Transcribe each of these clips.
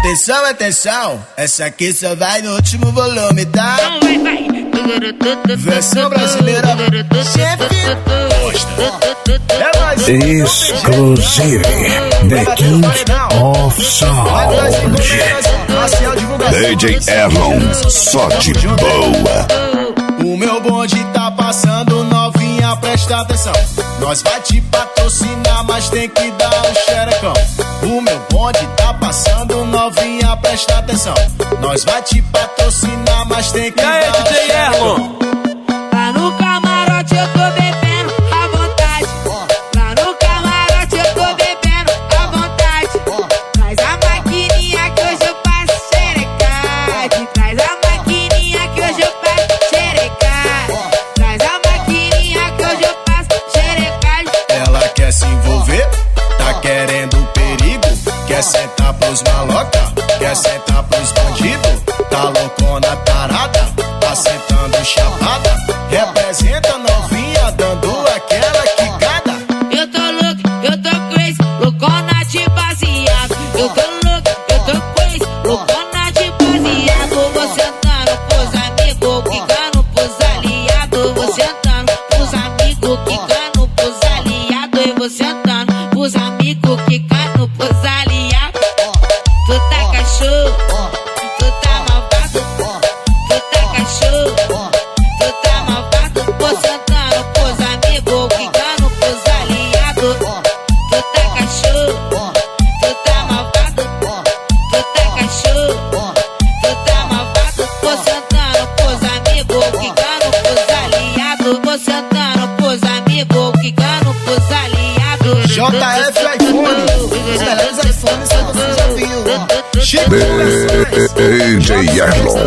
Atenção, atenção, essa aqui só vai no último volume, tá? Versão brasileira, chefe Exclusive, The King of Sound. DJ Erlon, só de boa. O meu bonde tá passando, novinha, presta atenção. Nós vai te patrocinar, mas tem que dar um xerecão. O meu bonde tá passando, novinha, presta atenção. Nós vai te patrocinar, mas tem que dar um DJ Erlon. Lá no camarote eu tô bebendo à vontade. Lá no camarote eu tô bebendo à vontade. Traz a maquininha que hoje eu passo xerecade. Traz a maquininha que hoje eu passo xerecade. Traz a maquininha que hoje eu passo xerecade. Ela quer se envolver, tá querendo perigo. Quer sentar pros maloca, quer sentar pros bandidos. Tá loucona tarada, tá sentando chapada. Representa novinha, dando aquela quicada. Eu tô louco, eu tô crazy, loucona de baseado. Eu tô louco, eu tô crazy, loucona de baseado. Vou sentando pros amigos, quicando pros aliados. Vou sentando pros amigos, quicando pros aliados. Eu vou sentando pros amigos, quicando pros aliados. Tu tá cachorro, tu tá malvado. Tu tá cachorro, tu tá malvado. Vou sentando pros amigos, quicando pros aliados. Tu tá cachorro, tu tá malvado. Tu tá cachorro, tu tá malvado. Vou sentando pros amigos, quicando pros aliados. Vou sentando pros amigos, quicando pros aliados. JF iPhone, os melhores iPhones que você já viu. DJ Erlon,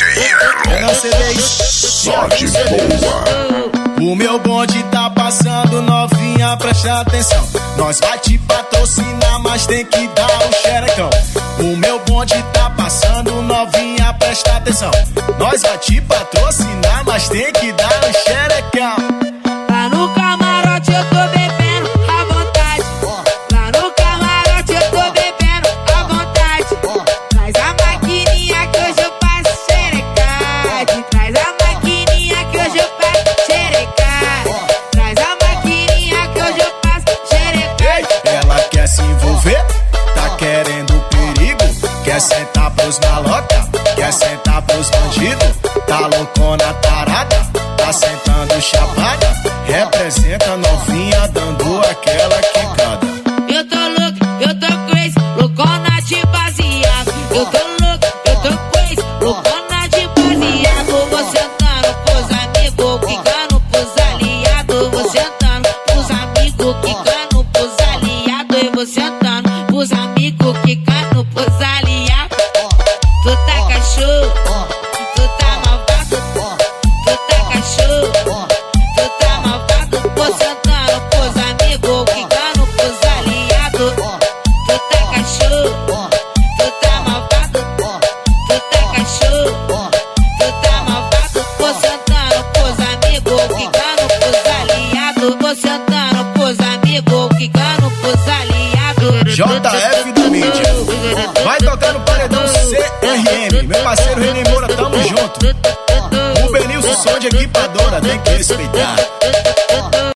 só de boa. O meu bonde tá passando, novinha, presta atenção. Nós vai te patrocinar, mas tem que dar um xerecão. O meu bonde tá passando, novinha, presta atenção. Nós vai te patrocinar, mas tem que dar um xerecão. Lá no camarote eu tô bebendo à vontade. Lá no camarote eu tô bebendo à vontade. Traz a maquininha que hoje eu passo xerecade. Traz a maquininha que hoje eu passo xerecade. Traz a maquininha que hoje eu passo xerecade. Ela quer se envolver, tá querendo perigo. Quer sentar pros maloca, quer sentar pros bandidos. Tá loucona tarada, tá sentando chapada. Representa novinha, dando aquela quicada. Eu tô louco, eu tô crazy, loucona de baseado. Eu tô louco, eu tô crazy, loucona de baseado. Vou sentando pros amigos, quicando pros aliados. Vou sentando pros amigos, quicando pros aliados. Eu vou sentando pros amigos, quicando pros aliados. Tu tá cachorro, tu tá malvado. Tu tá cachorro, tu tá malvado. Vou sentando pros amigos, quicando pros aliados. Tu tá cachorro, tu tá malvado. Tu tá cachorro, tu tá malvado. Vou sentando pros amigos, quicando pros aliados. Vou sentando pros amigos, quicando pros aliados. JF da mídia, vai tocar no paredão CRM. Meu parceiro René Moura, tamo junto. O Benilson, som de equipadora, tem que respeitar.